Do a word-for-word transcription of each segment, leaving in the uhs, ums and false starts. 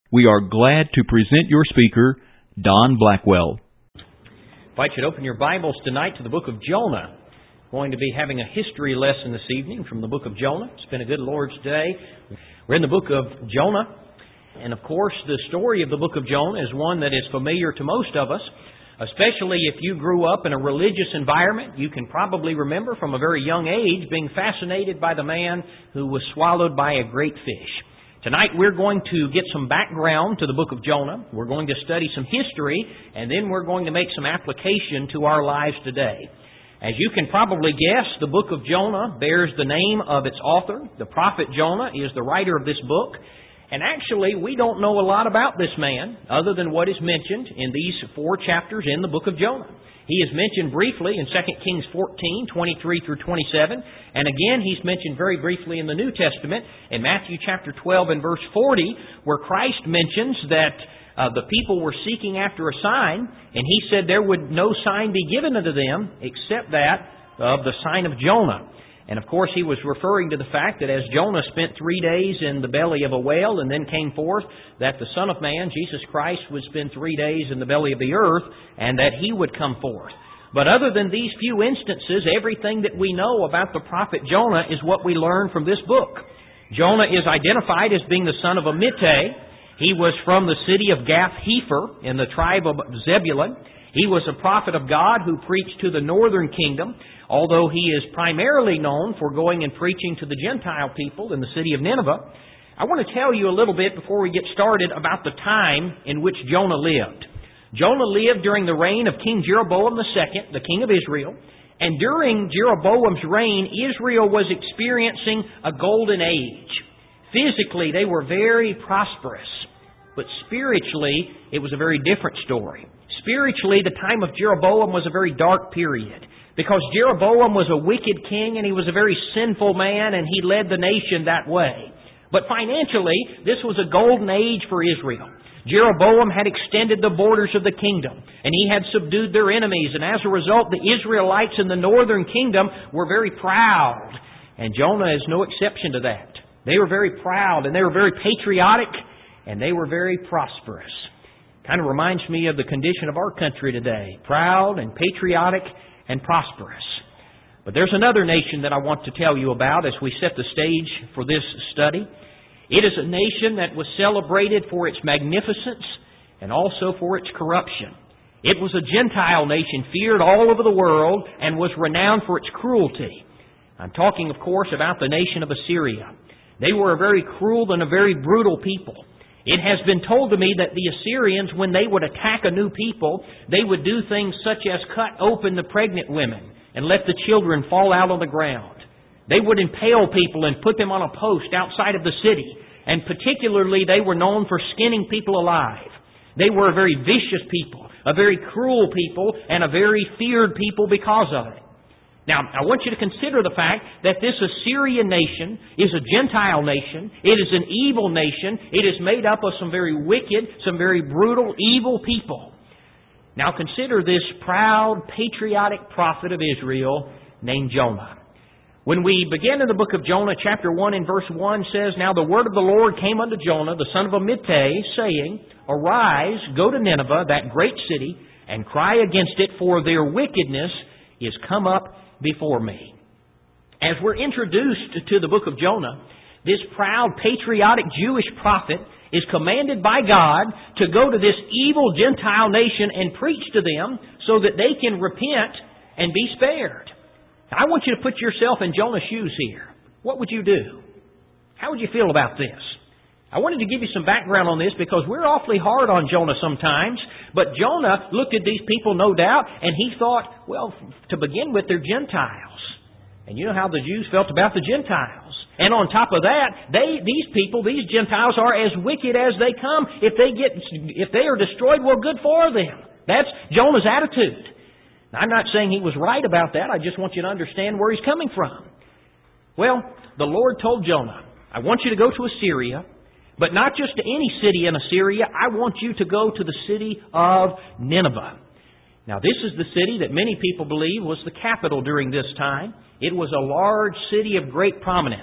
We are glad to present your speaker, Don Blackwell. I invite you to open your Bibles tonight to the book of Jonah. We're going to be having a history lesson this evening from the book of Jonah. It's been a good Lord's Day. We're in the book of Jonah. And of course, the story of the book of Jonah is one that is familiar to most of us, especially if you grew up in a religious environment. You can probably remember from a very young age being fascinated by the man who was swallowed by a great fish. Tonight we're going to get some background to the book of Jonah. We're going to study some history, and then we're going to make some application to our lives today. As you can probably guess, the book of Jonah bears the name of its author. The prophet Jonah is the writer of this book. And actually, we don't know a lot about this man other than what is mentioned in these four chapters in the book of Jonah. He is mentioned briefly in Second Kings fourteen, twenty-three through twenty-seven. And again, he's mentioned very briefly in the New Testament in Matthew chapter twelve and verse forty, where Christ mentions that uh, the people were seeking after a sign, and He said there would no sign be given unto them except that of the sign of Jonah. And of course, he was referring to the fact that as Jonah spent three days in the belly of a whale and then came forth, that the Son of Man, Jesus Christ, would spend three days in the belly of the earth and that He would come forth. But other than these few instances, everything that we know about the prophet Jonah is what we learn from this book. Jonah is identified as being the son of Amittai. He was from the city of Gath-Hepher in the tribe of Zebulun. He was a prophet of God who preached to the northern kingdom, although he is primarily known for going and preaching to the Gentile people in the city of Nineveh. I want to tell you a little bit before we get started about the time in which Jonah lived. Jonah lived during the reign of King Jeroboam the Second, the king of Israel. And during Jeroboam's reign, Israel was experiencing a golden age. Physically, they were very prosperous. But spiritually, it was a very different story. Spiritually, the time of Jeroboam was a very dark period, because Jeroboam was a wicked king and he was a very sinful man and he led the nation that way. But financially, this was a golden age for Israel. Jeroboam had extended the borders of the kingdom and he had subdued their enemies, and as a result, the Israelites in the northern kingdom were very proud. And Jonah is no exception to that. They were very proud and they were very patriotic and they were very prosperous. Kind of reminds me of the condition of our country today. Proud and patriotic and prosperous. But there's another nation that I want to tell you about as we set the stage for this study. It is a nation that was celebrated for its magnificence and also for its corruption. It was a Gentile nation feared all over the world and was renowned for its cruelty. I'm talking, of course, about the nation of Assyria. They were a very cruel and a very brutal people. It has been told to me that the Assyrians, when they would attack a new people, they would do things such as cut open the pregnant women and let the children fall out on the ground. They would impale people and put them on a post outside of the city. And particularly, they were known for skinning people alive. They were a very vicious people, a very cruel people, and a very feared people because of it. Now, I want you to consider the fact that this Assyrian nation is a Gentile nation. It is an evil nation. It is made up of some very wicked, some very brutal, evil people. Now, consider this proud, patriotic prophet of Israel named Jonah. When we begin in the book of Jonah, chapter one and verse one says, "Now the word of the Lord came unto Jonah, the son of Amittai, saying, Arise, go to Nineveh, that great city, and cry against it, for their wickedness is come up before me." As we're introduced to the book of Jonah, this proud, patriotic Jewish prophet is commanded by God to go to this evil Gentile nation and preach to them so that they can repent and be spared. Now, I want you to put yourself in Jonah's shoes here. What would you do? How would you feel about this? I wanted to give you some background on this because we're awfully hard on Jonah sometimes. But Jonah looked at these people, no doubt, and he thought, well, to begin with, they're Gentiles. And you know how the Jews felt about the Gentiles. And on top of that, they, these people, these Gentiles are as wicked as they come. If they get, if they are destroyed, well, good for them. That's Jonah's attitude. Now, I'm not saying he was right about that. I just want you to understand where he's coming from. Well, the Lord told Jonah, I want you to go to Assyria. But not just to any city in Assyria. I want you to go to the city of Nineveh. Now, this is the city that many people believe was the capital during this time. It was a large city of great prominence.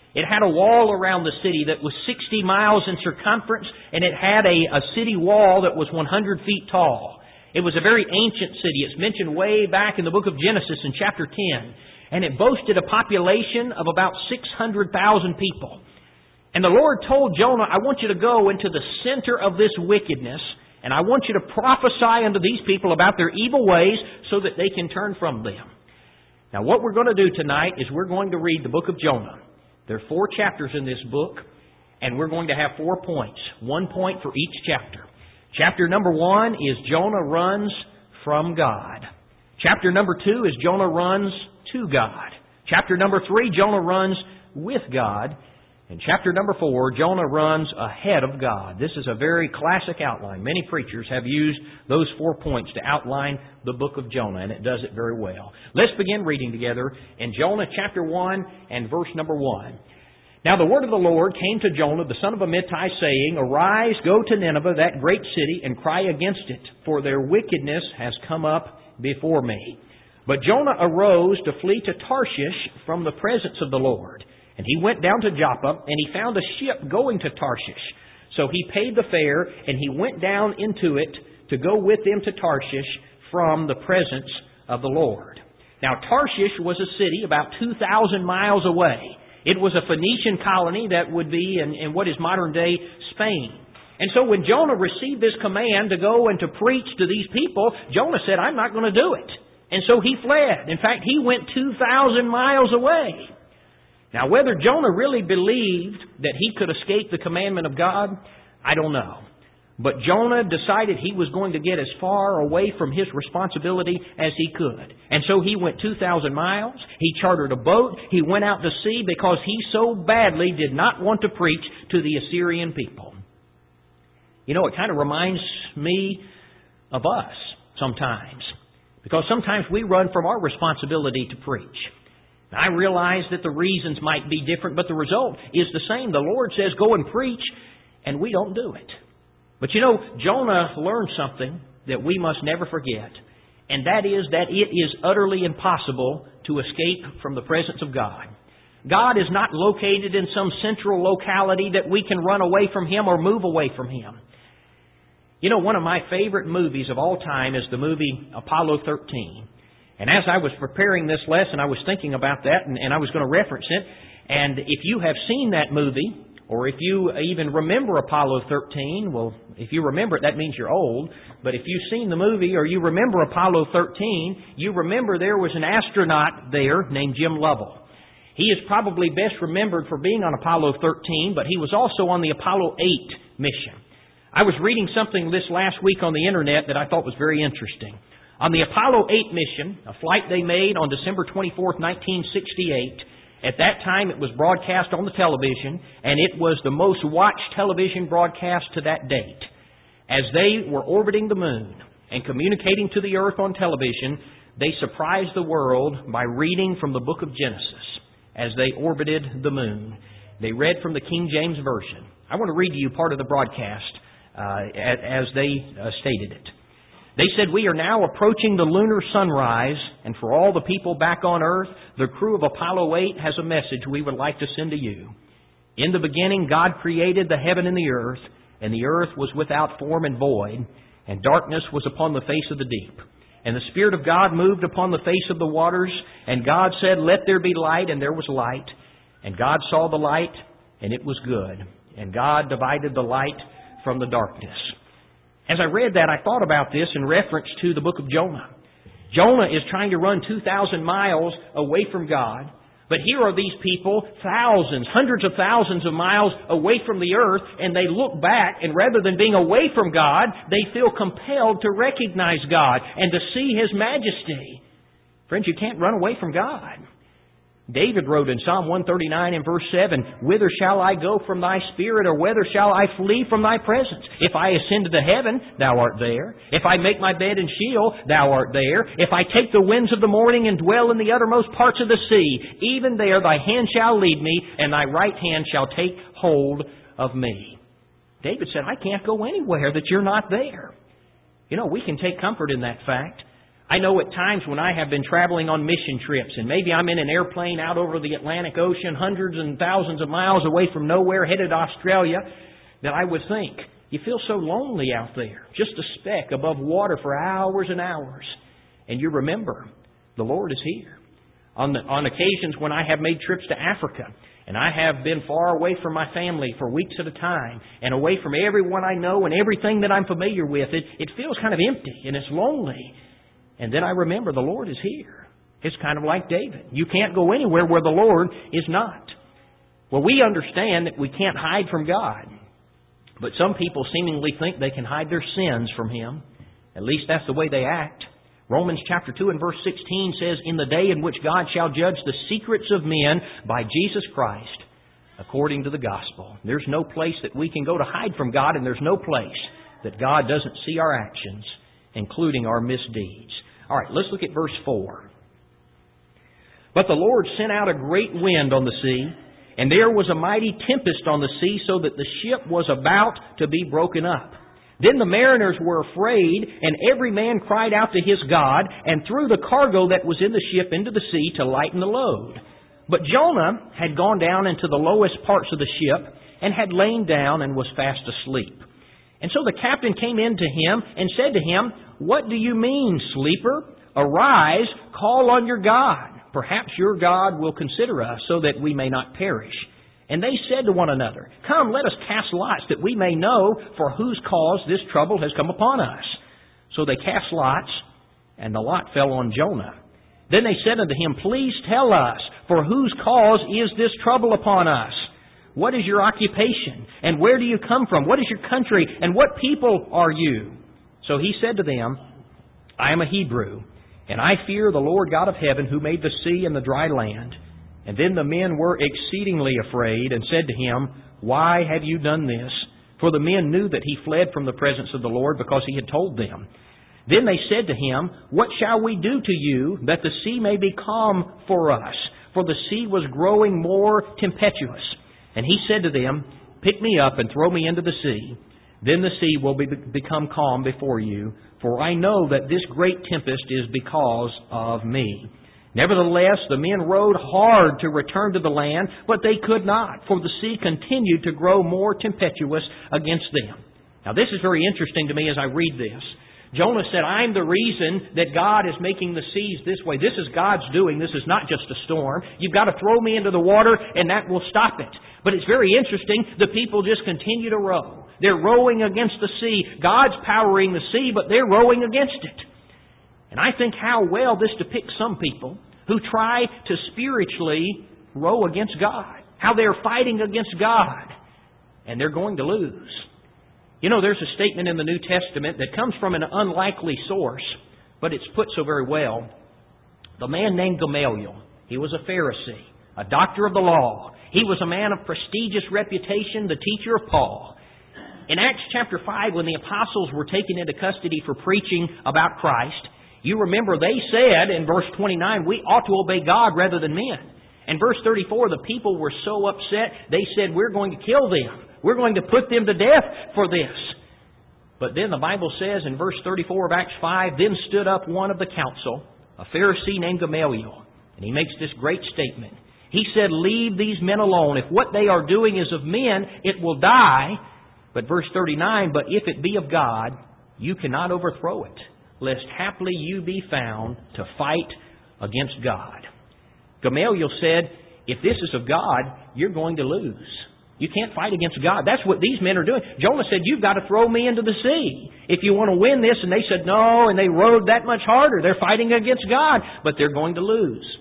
It had a wall around the city that was sixty miles in circumference, and it had a, a city wall that was one hundred feet tall. It was a very ancient city. It's mentioned way back in the book of Genesis in chapter ten. And it boasted a population of about six hundred thousand people. And the Lord told Jonah, I want you to go into the center of this wickedness, and I want you to prophesy unto these people about their evil ways so that they can turn from them. Now what we're going to do tonight is we're going to read the book of Jonah. There are four chapters in this book, and we're going to have four points. One point for each chapter. Chapter number one is Jonah runs from God. Chapter number two is Jonah runs to God. Chapter number three, Jonah runs with God. And chapter number four, Jonah runs ahead of God. This is a very classic outline. Many preachers have used those four points to outline the book of Jonah, and it does it very well. Let's begin reading together in Jonah chapter one and verse number one. Now the word of the Lord came to Jonah, the son of Amittai, saying, Arise, go to Nineveh, that great city, and cry against it, for their wickedness has come up before me. But Jonah arose to flee to Tarshish from the presence of the Lord. And he went down to Joppa, and he found a ship going to Tarshish. So he paid the fare, and he went down into it to go with them to Tarshish from the presence of the Lord. Now Tarshish was a city about two thousand miles away. It was a Phoenician colony that would be in, in what is modern-day Spain. And so when Jonah received this command to go and to preach to these people, Jonah said, I'm not going to do it. And so he fled. In fact, he went two thousand miles away. Now, whether Jonah really believed that he could escape the commandment of God, I don't know. But Jonah decided he was going to get as far away from his responsibility as he could. And so he went two thousand miles. He chartered a boat. He went out to sea because he so badly did not want to preach to the Assyrian people. You know, it kind of reminds me of us sometimes. Because sometimes we run from our responsibility to preach. Now, I realize that the reasons might be different, but the result is the same. The Lord says, go and preach, and we don't do it. But you know, Jonah learned something that we must never forget, and that is that it is utterly impossible to escape from the presence of God. God is not located in some central locality that we can run away from Him or move away from Him. You know, one of my favorite movies of all time is the movie Apollo thirteen. And as I was preparing this lesson, I was thinking about that, and, and I was going to reference it. And if you have seen that movie, or if you even remember Apollo thirteen, well, if you remember it, that means you're old. But if you've seen the movie or you remember Apollo thirteen, you remember there was an astronaut there named Jim Lovell. He is probably best remembered for being on Apollo thirteen, but he was also on the Apollo eight mission. I was reading something this last week on the Internet that I thought was very interesting. On the Apollo eight mission, a flight they made on December twenty-fourth, nineteen sixty-eight, at that time it was broadcast on the television, and it was the most watched television broadcast to that date. As they were orbiting the moon and communicating to the earth on television, they surprised the world by reading from the book of Genesis as they orbited the moon. They read from the King James Version. I want to read to you part of the broadcast uh, as they uh, stated it. They said, we are now approaching the lunar sunrise, and for all the people back on Earth, the crew of Apollo eight has a message we would like to send to you. In the beginning, God created the heaven and the earth, and the earth was without form and void, and darkness was upon the face of the deep. And the Spirit of God moved upon the face of the waters, and God said, let there be light, and there was light. And God saw the light, and it was good. And God divided the light from the darkness. As I read that, I thought about this in reference to the book of Jonah. Jonah is trying to run two thousand miles away from God. But here are these people, thousands, hundreds of thousands of miles away from the earth, and they look back, and rather than being away from God, they feel compelled to recognize God and to see His majesty. Friends, you can't run away from God. David wrote in Psalm one thirty-nine and verse seven, whither shall I go from Thy Spirit, or whither shall I flee from Thy presence? If I ascend into heaven, Thou art there. If I make my bed in Sheol, Thou art there. If I take the winds of the morning and dwell in the uttermost parts of the sea, even there Thy hand shall lead me, and Thy right hand shall take hold of me. David said, I can't go anywhere that You're not there. You know, we can take comfort in that fact. I know at times when I have been traveling on mission trips, and maybe I'm in an airplane out over the Atlantic Ocean, hundreds and thousands of miles away from nowhere, headed to Australia, that I would think, you feel so lonely out there, just a speck above water for hours and hours. And you remember, the Lord is here. On, the, on occasions when I have made trips to Africa, and I have been far away from my family for weeks at a time, and away from everyone I know and everything that I'm familiar with, it, it feels kind of empty and it's lonely. And then I remember the Lord is here. It's kind of like David. You can't go anywhere where the Lord is not. Well, we understand that we can't hide from God. But some people seemingly think they can hide their sins from Him. At least that's the way they act. Romans chapter two and verse sixteen says, "In the day in which God shall judge the secrets of men by Jesus Christ, according to the gospel." There's no place that we can go to hide from God, and there's no place that God doesn't see our actions, including our misdeeds. All right, let's look at verse four. "But the Lord sent out a great wind on the sea, and there was a mighty tempest on the sea, so that the ship was about to be broken up. Then the mariners were afraid, and every man cried out to his God, and threw the cargo that was in the ship into the sea to lighten the load. But Jonah had gone down into the lowest parts of the ship, and had lain down and was fast asleep. And so the captain came in to him and said to him, 'What do you mean, sleeper? Arise, call on your God. Perhaps your God will consider us, so that we may not perish.' And they said to one another, 'Come, let us cast lots, that we may know for whose cause this trouble has come upon us.' So they cast lots, and the lot fell on Jonah. Then they said unto him, 'Please tell us, for whose cause is this trouble upon us? What is your occupation? And where do you come from? What is your country? And what people are you?' So he said to them, 'I am a Hebrew, and I fear the Lord God of heaven, who made the sea and the dry land.' And then the men were exceedingly afraid, and said to him, 'Why have you done this?' For the men knew that he fled from the presence of the Lord, because he had told them. Then they said to him, 'What shall we do to you, that the sea may be calm for us?' For the sea was growing more tempestuous. And he said to them, 'Pick me up and throw me into the sea. Then the sea will be, become calm before you. For I know that this great tempest is because of me.' Nevertheless, the men rowed hard to return to the land, but they could not, for the sea continued to grow more tempestuous against them." Now this is very interesting to me as I read this. Jonah said, "I'm the reason that God is making the seas this way. This is God's doing. This is not just a storm. You've got to throw me into the water, and that will stop it." But it's very interesting. The people just continue to row. They're rowing against the sea. God's powering the sea, but they're rowing against it. And I think how well this depicts some people who try to spiritually row against God. How they're fighting against God. And they're going to lose. You know, there's a statement in the New Testament that comes from an unlikely source, but it's put so very well. The man named Gamaliel, he was a Pharisee, a doctor of the law. He was a man of prestigious reputation, the teacher of Paul. In Acts chapter five, when the apostles were taken into custody for preaching about Christ, you remember they said in verse twenty-nine, "We ought to obey God rather than men." And verse thirty-four, the people were so upset, they said, "We're going to kill them. We're going to put them to death for this." But then the Bible says in verse thirty-four of Acts five, "Then stood up one of the council, a Pharisee named Gamaliel." And he makes this great statement. He said, "Leave these men alone. If what they are doing is of men, it will die." But verse thirty-nine, "But if it be of God, you cannot overthrow it, lest haply you be found to fight against God." Gamaliel said, if this is of God, you're going to lose. You can't fight against God. That's what these men are doing. Jonah said, "You've got to throw me into the sea if you want to win this." And they said, "No," and they rowed that much harder. They're fighting against God, but they're going to lose.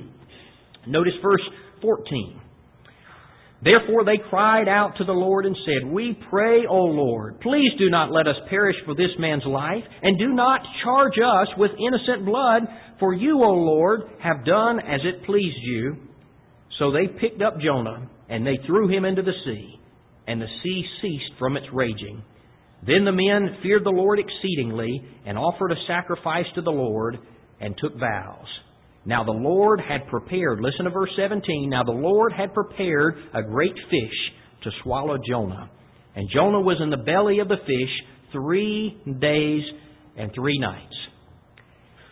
Notice verse fourteen. "Therefore they cried out to the Lord and said, 'We pray, O Lord, please do not let us perish for this man's life, and do not charge us with innocent blood, for you, O Lord, have done as it pleased you.' So they picked up Jonah, and they threw him into the sea, and the sea ceased from its raging. Then the men feared the Lord exceedingly, and offered a sacrifice to the Lord, and took vows. Now the Lord had prepared," listen to verse seventeen, "Now the Lord had prepared a great fish to swallow Jonah. And Jonah was in the belly of the fish three days and three nights."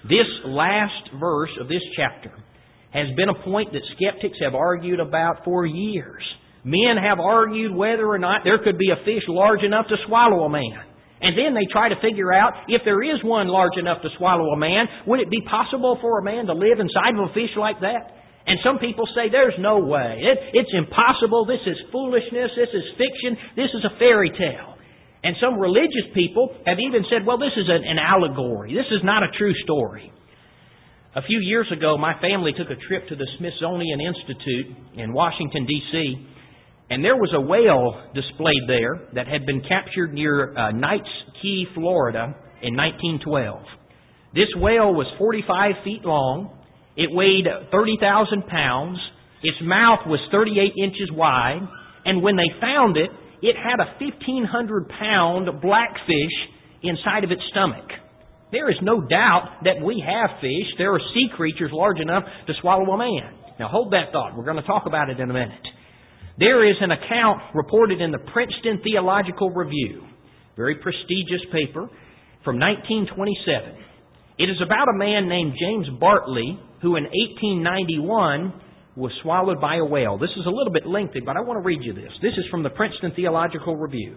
This last verse of this chapter has been a point that skeptics have argued about for years. Men have argued whether or not there could be a fish large enough to swallow a man. And then they try to figure out, if there is one large enough to swallow a man, would it be possible for a man to live inside of a fish like that? And some people say, there's no way. It, it's impossible. This is foolishness. This is fiction. This is a fairy tale. And some religious people have even said, well, this is an, an allegory. This is not a true story. A few years ago, my family took a trip to the Smithsonian Institute in Washington, D C, and there was a whale displayed there that had been captured near uh, Knights Key, Florida in nineteen twelve. This whale was forty-five feet long. It weighed thirty thousand pounds. Its mouth was thirty-eight inches wide. And when they found it, it had a fifteen hundred pound blackfish inside of its stomach. There is no doubt that we have fish. There are sea creatures large enough to swallow a man. Now hold that thought. We're going to talk about it in a minute. There is an account reported in the Princeton Theological Review, very prestigious paper, from nineteen twenty-seven. It is about a man named James Bartley, who in eighteen ninety-one was swallowed by a whale. This is a little bit lengthy, but I want to read you this. This is from the Princeton Theological Review.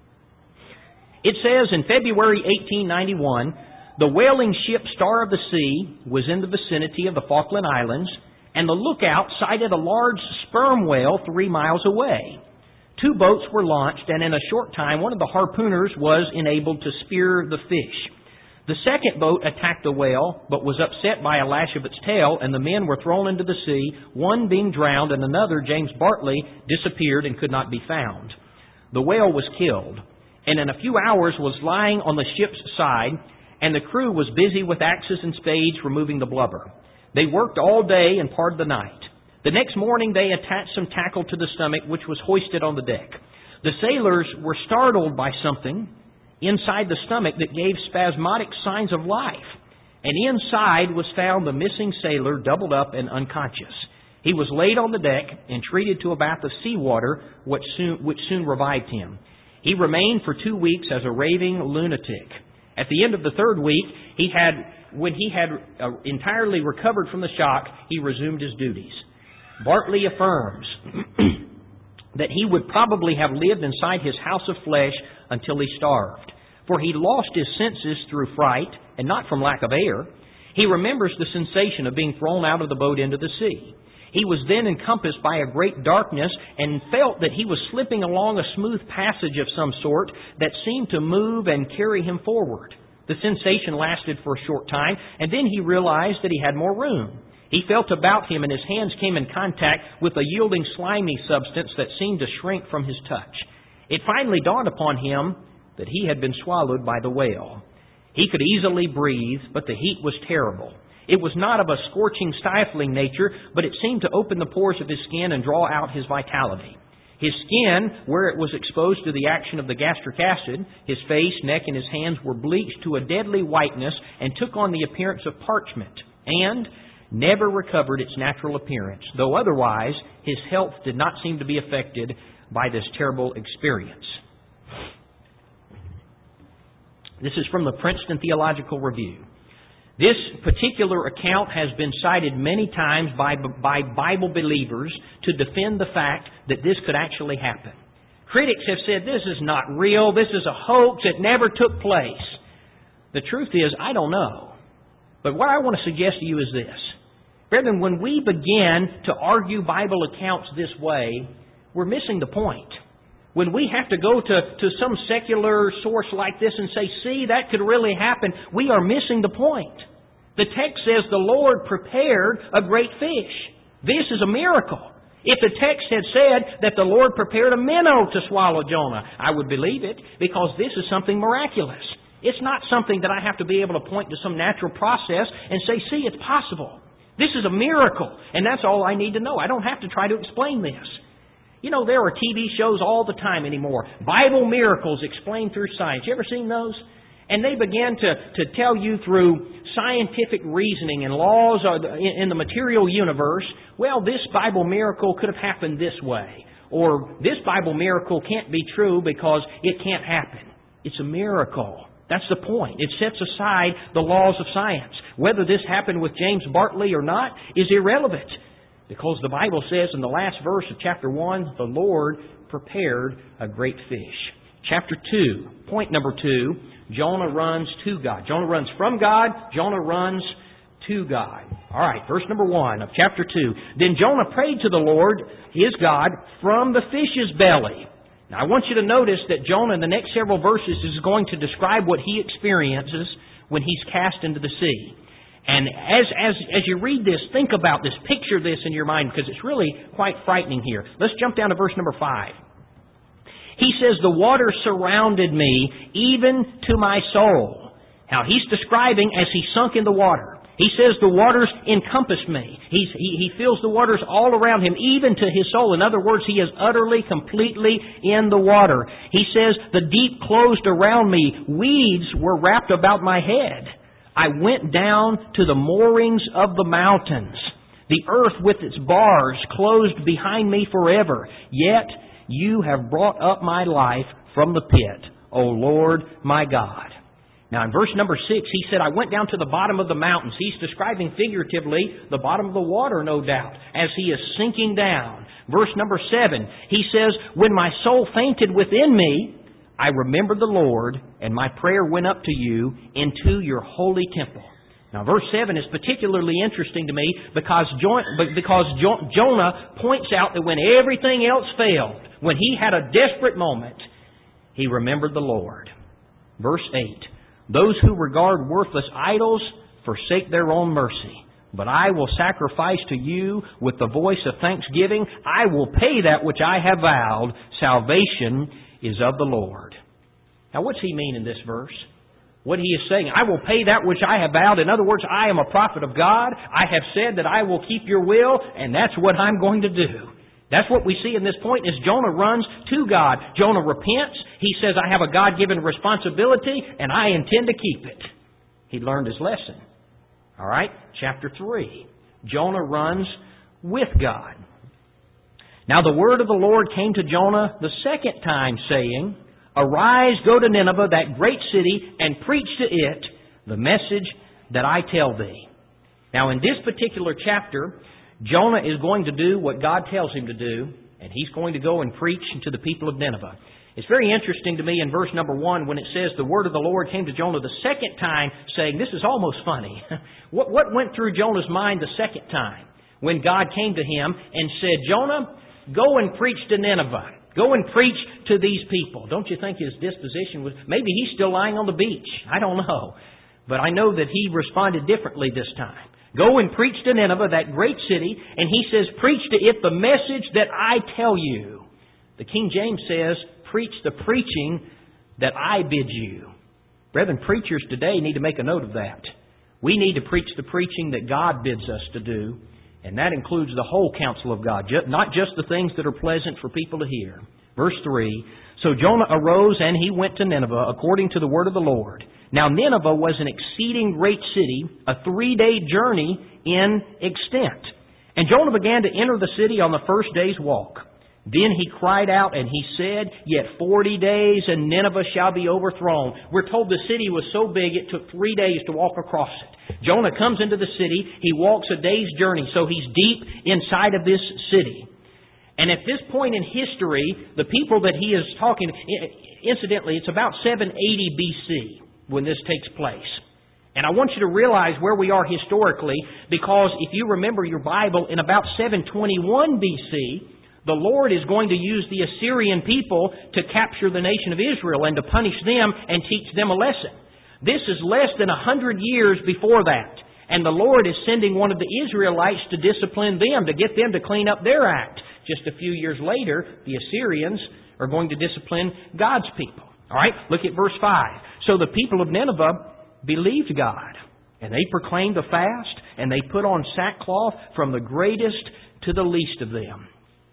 It says, in February eighteen ninety-one, the whaling ship Star of the Sea was in the vicinity of the Falkland Islands, and the lookout sighted a large sperm whale three miles away. Two boats were launched, and in a short time, one of the harpooners was enabled to spear the fish. The second boat attacked the whale, but was upset by a lash of its tail, and the men were thrown into the sea, one being drowned, and another, James Bartley, disappeared and could not be found. The whale was killed, and in a few hours was lying on the ship's side, and the crew was busy with axes and spades removing the blubber. They worked all day and part of the night. The next morning they attached some tackle to the stomach, which was hoisted on the deck. The sailors were startled by something inside the stomach that gave spasmodic signs of life. And inside was found the missing sailor doubled up and unconscious. He was laid on the deck and treated to a bath of seawater, which soon, which soon revived him. He remained for two weeks as a raving lunatic. At the end of the third week, he had, when he had uh, entirely recovered from the shock, he resumed his duties. Bartley affirms that he would probably have lived inside his house of flesh until he starved, for he lost his senses through fright and not from lack of air. He remembers the sensation of being thrown out of the boat into the sea. He was then encompassed by a great darkness and felt that he was slipping along a smooth passage of some sort that seemed to move and carry him forward. The sensation lasted for a short time, and then he realized that he had more room. He felt about him, and his hands came in contact with a yielding, slimy substance that seemed to shrink from his touch. It finally dawned upon him that he had been swallowed by the whale. He could easily breathe, but the heat was terrible. It was not of a scorching, stifling nature, but it seemed to open the pores of his skin and draw out his vitality. His skin, where it was exposed to the action of the gastric acid, his face, neck, and his hands were bleached to a deadly whiteness and took on the appearance of parchment, and never recovered its natural appearance, though otherwise his health did not seem to be affected by this terrible experience. This is from the Princeton Theological Review. This particular account has been cited many times by, by Bible believers to defend the fact that this could actually happen. Critics have said this is not real, this is a hoax, it never took place. The truth is, I don't know. But what I want to suggest to you is this. Brethren, when we begin to argue Bible accounts this way, we're missing the point. When we have to go to, to some secular source like this and say, see, that could really happen, we are missing the point. The text says the Lord prepared a great fish. This is a miracle. If the text had said that the Lord prepared a minnow to swallow Jonah, I would believe it, because this is something miraculous. It's not something that I have to be able to point to some natural process and say, see, it's possible. This is a miracle, and that's all I need to know. I don't have to try to explain this. You know, there are T V shows all the time anymore. Bible miracles explained through science. You ever seen those? And they begin to, to tell you through scientific reasoning and laws in the material universe, well, this Bible miracle could have happened this way. Or this Bible miracle can't be true because it can't happen. It's a miracle. That's the point. It sets aside the laws of science. Whether this happened with James Bartley or not is irrelevant, because the Bible says in the last verse of chapter one, the Lord prepared a great fish. Chapter two, point number two, Jonah runs to God. Jonah runs from God. Jonah runs to God. All right, verse number one of chapter two. Then Jonah prayed to the Lord, his God, from the fish's belly. Now, I want you to notice that Jonah in the next several verses is going to describe what he experiences when he's cast into the sea. And as, as, as you read this, think about this, picture this in your mind, because it's really quite frightening here. Let's jump down to verse number five. He says, the water surrounded me, even to my soul. Now, he's describing as he sunk in the water. He says the waters encompassed me. He's, he, he feels the waters all around him, even to his soul. In other words, he is utterly, completely in the water. He says the deep closed around me. Weeds were wrapped about my head. I went down to the moorings of the mountains. The earth with its bars closed behind me forever. Yet you have brought up my life from the pit, O Lord my God. Now in verse number six, he said, I went down to the bottom of the mountains. He's describing figuratively the bottom of the water, no doubt, as he is sinking down. Verse number seven, he says, when my soul fainted within me, I remembered the Lord, and my prayer went up to you into your holy temple. Now verse seven is particularly interesting to me because, jo- because jo- Jonah points out that when everything else failed, when he had a desperate moment, he remembered the Lord. Verse eight, those who regard worthless idols forsake their own mercy. But I will sacrifice to you with the voice of thanksgiving. I will pay that which I have vowed. Salvation is of the Lord. Now what's he mean in this verse? What he is saying, I will pay that which I have vowed. In other words, I am a prophet of God. I have said that I will keep your will, and that's what I'm going to do. That's what we see in this point is Jonah runs to God. Jonah repents. He says, I have a God-given responsibility, and I intend to keep it. He learned his lesson. All right, chapter three. Jonah runs with God. Now the word of the Lord came to Jonah the second time, saying, arise, go to Nineveh, that great city, and preach to it the message that I tell thee. Now in this particular chapter, Jonah is going to do what God tells him to do, and he's going to go and preach to the people of Nineveh. It's very interesting to me in verse number one when it says the word of the Lord came to Jonah the second time, saying, this is almost funny. what, what went through Jonah's mind the second time when God came to him and said, Jonah, go and preach to Nineveh. Go and preach to these people. Don't you think his disposition was, maybe he's still lying on the beach. I don't know. But I know that he responded differently this time. Go and preach to Nineveh, that great city, and he says, preach to it the message that I tell you. The King James says, preach the preaching that I bid you. Brethren, preachers today need to make a note of that. We need to preach the preaching that God bids us to do, and that includes the whole counsel of God, not just the things that are pleasant for people to hear. Verse three, so Jonah arose and he went to Nineveh according to the word of the Lord. Now Nineveh was an exceeding great city, a three-day journey in extent. And Jonah began to enter the city on the first day's walk. Then he cried out and he said, yet forty days and Nineveh shall be overthrown. We're told the city was so big it took three days to walk across it. Jonah comes into the city. He walks a day's journey, so he's deep inside of this city. And at this point in history, the people that he is talking, incidentally, it's about seven eighty B C when this takes place. And I want you to realize where we are historically, because if you remember your Bible, in about seven twenty-one B C, the Lord is going to use the Assyrian people to capture the nation of Israel and to punish them and teach them a lesson. This is less than a hundred years before that. And the Lord is sending one of the Israelites to discipline them, to get them to clean up their act. Just a few years later, the Assyrians are going to discipline God's people. All right, look at verse five. So the people of Nineveh believed God, and they proclaimed a fast, and they put on sackcloth from the greatest to the least of them.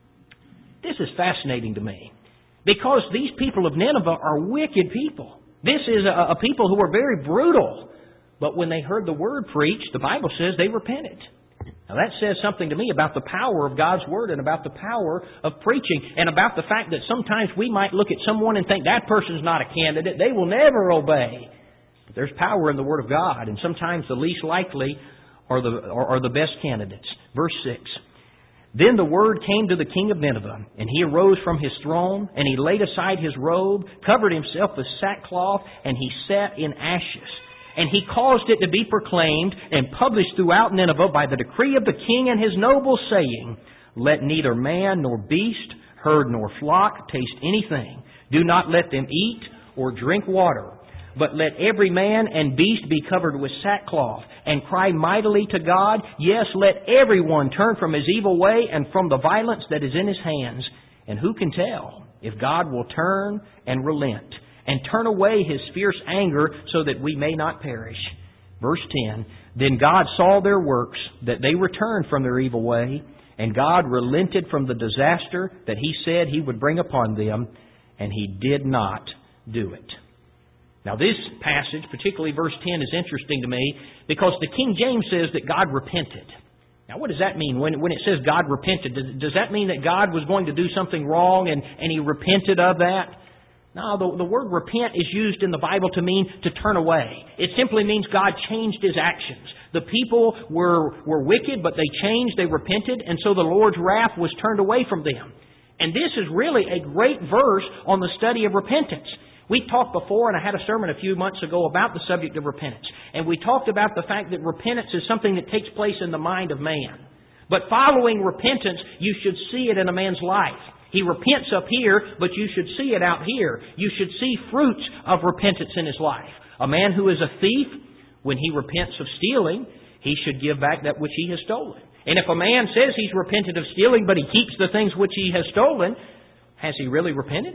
This is fascinating to me, because these people of Nineveh are wicked people. This is a, a people who are very brutal. But when they heard the word preached, the Bible says they repented. Now that says something to me about the power of God's Word and about the power of preaching and about the fact that sometimes we might look at someone and think that person's not a candidate. They will never obey. There's power in the Word of God, and sometimes the least likely are the, are, are the best candidates. Verse six. Then the word came to the king of Nineveh, and he arose from his throne, and he laid aside his robe, covered himself with sackcloth, and he sat in ashes. And he caused it to be proclaimed and published throughout Nineveh by the decree of the king and his nobles, saying, Let neither man nor beast, herd nor flock taste anything. Do not let them eat or drink water. But let every man and beast be covered with sackcloth, and cry mightily to God. Yes, let everyone turn from his evil way and from the violence that is in his hands. And who can tell if God will turn and relent, and turn away His fierce anger, so that we may not perish? Verse ten, Then God saw their works, that they returned from their evil way, and God relented from the disaster that He said He would bring upon them, and He did not do it. Now this passage, particularly verse ten, is interesting to me because the King James says that God repented. Now what does that mean when, when it says God repented? Does, does that mean that God was going to do something wrong and, and He repented of that? No, the, the word repent is used in the Bible to mean to turn away. It simply means God changed His actions. The people were, were wicked, but they changed, they repented, and so the Lord's wrath was turned away from them. And this is really a great verse on the study of repentance. We talked before, and I had a sermon a few months ago about the subject of repentance. And we talked about the fact that repentance is something that takes place in the mind of man. But following repentance, you should see it in a man's life. He repents up here, but you should see it out here. You should see fruits of repentance in his life. A man who is a thief, when he repents of stealing, he should give back that which he has stolen. And if a man says he's repented of stealing, but he keeps the things which he has stolen, has he really repented?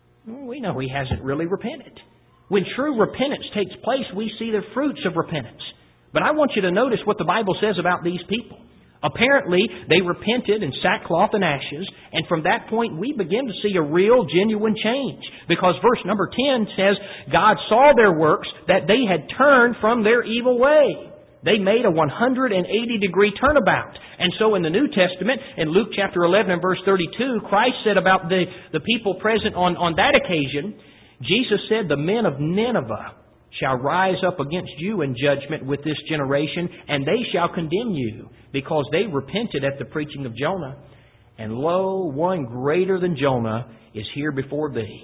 We know he hasn't really repented. When true repentance takes place, we see the fruits of repentance. But I want you to notice what the Bible says about these people. Apparently, they repented in sackcloth and ashes, and from that point we begin to see a real, genuine change. Because verse number ten says, God saw their works, that they had turned from their evil way. They made a one hundred eighty degree turnabout. And so in the New Testament, in Luke chapter eleven and verse thirty-two, Christ said about the, the people present on, on that occasion, Jesus said, The men of Nineveh shall rise up against you in judgment with this generation, and they shall condemn you, because they repented at the preaching of Jonah. And lo, one greater than Jonah is here before thee.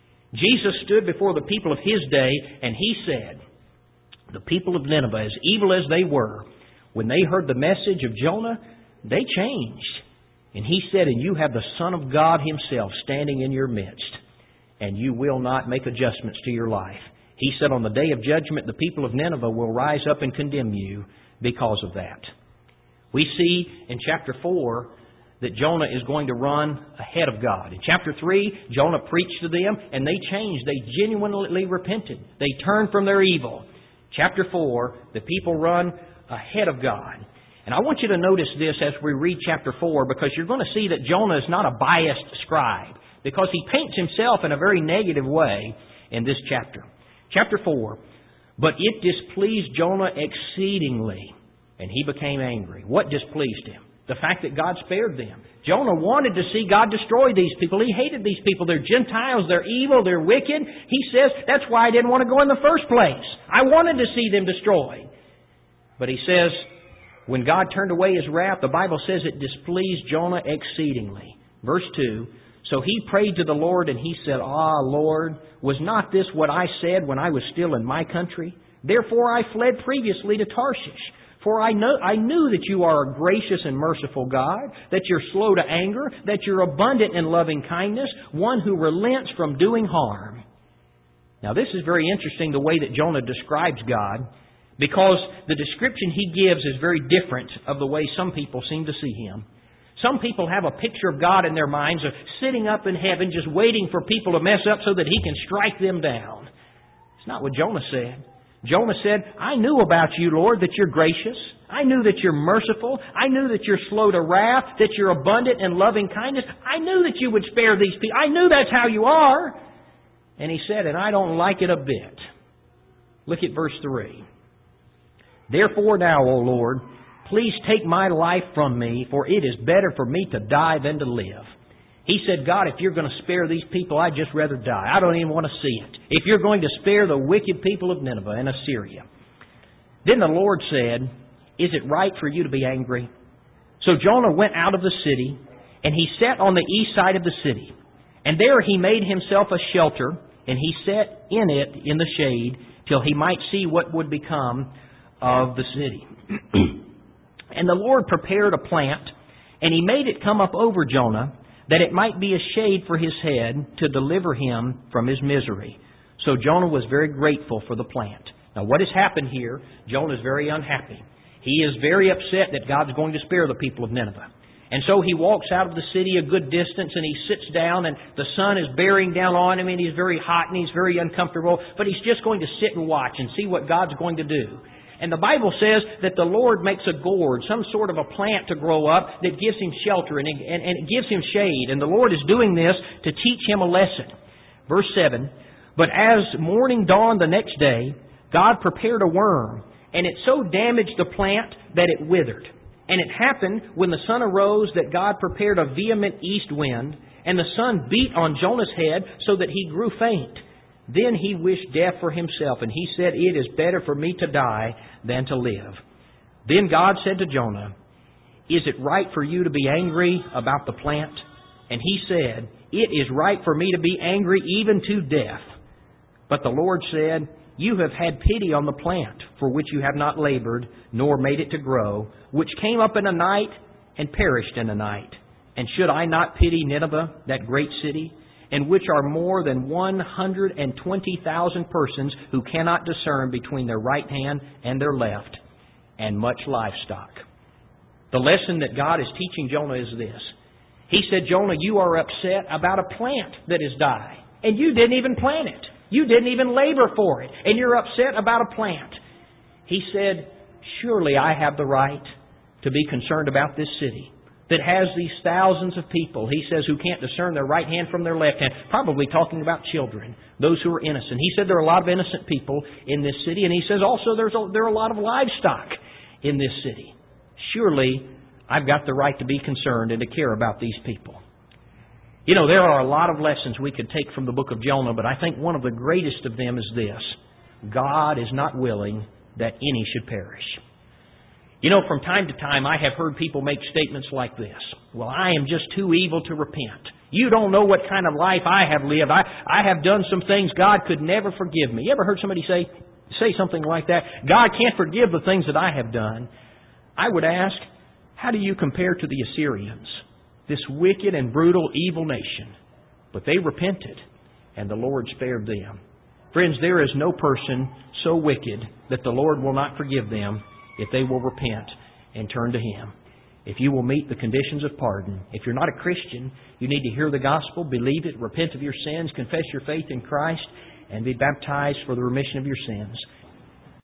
Jesus stood before the people of His day, and He said, The people of Nineveh, as evil as they were, when they heard the message of Jonah, they changed. And He said, And you have the Son of God Himself standing in your midst, and you will not make adjustments to your life. He said, On the day of judgment, the people of Nineveh will rise up and condemn you because of that. We see in chapter four that Jonah is going to run ahead of God. In chapter three, Jonah preached to them, and they changed. They genuinely repented. They turned from their evil. Chapter four, the people run ahead of God. And I want you to notice this as we read chapter four, because you're going to see that Jonah is not a biased scribe, because he paints himself in a very negative way in this chapter. Chapter four, But it displeased Jonah exceedingly, and he became angry. What displeased him? The fact that God spared them. Jonah wanted to see God destroy these people. He hated these people. They're Gentiles. They're evil. They're wicked. He says, that's why I didn't want to go in the first place. I wanted to see them destroyed. But he says, when God turned away His wrath, the Bible says it displeased Jonah exceedingly. Verse two, So he prayed to the Lord, and he said, Ah, Lord, was not this what I said when I was still in my country? Therefore I fled previously to Tarshish. For I know I knew that you are a gracious and merciful God, that you're slow to anger, that you're abundant in loving kindness, one who relents from doing harm. Now this is very interesting, the way that Jonah describes God, because the description he gives is very different of the way some people seem to see Him. Some people have a picture of God in their minds of sitting up in heaven just waiting for people to mess up so that He can strike them down. It's not what Jonah said. Jonah said, I knew about you, Lord, that you're gracious. I knew that you're merciful. I knew that you're slow to wrath, that you're abundant in loving kindness. I knew that you would spare these people. I knew that's how you are. And he said, and I don't like it a bit. Look at verse three. Therefore now, O Lord, please take my life from me, for it is better for me to die than to live. He said, God, if you're going to spare these people, I'd just rather die. I don't even want to see it. If you're going to spare the wicked people of Nineveh and Assyria. Then the Lord said, is it right for you to be angry? So Jonah went out of the city, and he sat on the east side of the city. And there he made himself a shelter, and he sat in it in the shade, till he might see what would become of the city. And the Lord prepared a plant, and He made it come up over Jonah, that it might be a shade for his head to deliver him from his misery. So Jonah was very grateful for the plant. Now what has happened here, Jonah is very unhappy. He is very upset that God's going to spare the people of Nineveh. And so he walks out of the city a good distance and he sits down, and the sun is bearing down on him, and he's very hot and he's very uncomfortable, but he's just going to sit and watch and see what God's going to do. And the Bible says that the Lord makes a gourd, some sort of a plant to grow up that gives him shelter and, and, and it gives him shade. And the Lord is doing this to teach him a lesson. Verse seven, but as morning dawned the next day, God prepared a worm, and it so damaged the plant that it withered. And it happened when the sun arose that God prepared a vehement east wind, and the sun beat on Jonah's head so that he grew faint. Then he wished death for himself, and he said, it is better for me to die than to live. Then God said to Jonah, is it right for you to be angry about the plant? And he said, it is right for me to be angry even to death. But the Lord said, you have had pity on the plant, for which you have not labored, nor made it to grow, which came up in a night and perished in a night. And should I not pity Nineveh, that great city, in which are more than one hundred twenty thousand persons who cannot discern between their right hand and their left, and much livestock? The lesson that God is teaching Jonah is this. He said, Jonah, you are upset about a plant that has died, and you didn't even plant it. You didn't even labor for it, and you're upset about a plant. He said, surely I have the right to be concerned about this city that has these thousands of people, he says, who can't discern their right hand from their left hand, probably talking about children, those who are innocent. He said there are a lot of innocent people in this city, and he says also there's a, there are a lot of livestock in this city. Surely I've got the right to be concerned and to care about these people. You know, there are a lot of lessons we could take from the book of Jonah, but I think one of the greatest of them is this. God is not willing that any should perish. You know, from time to time I have heard people make statements like this. Well, I am just too evil to repent. You don't know what kind of life I have lived. I, I have done some things God could never forgive me. You ever heard somebody say, say something like that? God can't forgive the things that I have done. I would ask, how do you compare to the Assyrians? This wicked and brutal, evil nation. But they repented, and the Lord spared them. Friends, there is no person so wicked that the Lord will not forgive them if they will repent and turn to Him. If you will meet the conditions of pardon. If you're not a Christian, you need to hear the gospel, believe it, repent of your sins, confess your faith in Christ, and be baptized for the remission of your sins.